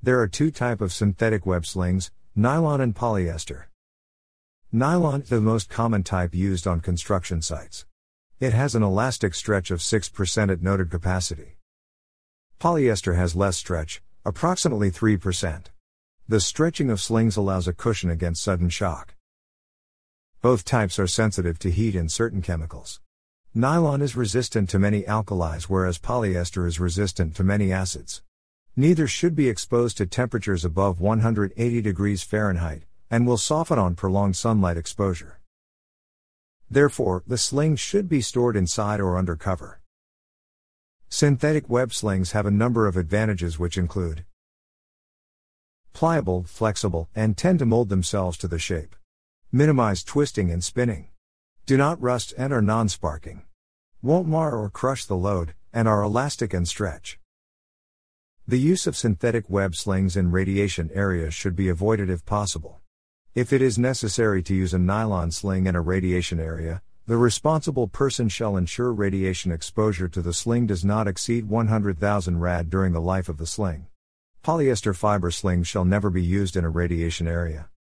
There are two types of synthetic web slings, nylon and polyester. Nylon is the most common type used on construction sites. It has an elastic stretch of 6% at noted capacity. Polyester has less stretch, approximately 3%. The stretching of slings allows a cushion against sudden shock. Both types are sensitive to heat and certain chemicals. Nylon is resistant to many alkalis whereas polyester is resistant to many acids. Neither should be exposed to temperatures above 180 degrees Fahrenheit, and will soften on prolonged sunlight exposure. Therefore, the slings should be stored inside or under cover. Synthetic web slings have a number of advantages which include pliable, flexible, and tend to mold themselves to the shape. Minimize twisting and spinning. Do not rust and are non-sparking. Won't mar or crush the load, and are elastic and stretch. The use of synthetic web slings in radiation areas should be avoided if possible. If it is necessary to use a nylon sling in a radiation area, the responsible person shall ensure radiation exposure to the sling does not exceed 100,000 rad during the life of the sling. Polyester fiber slings shall never be used in a radiation area.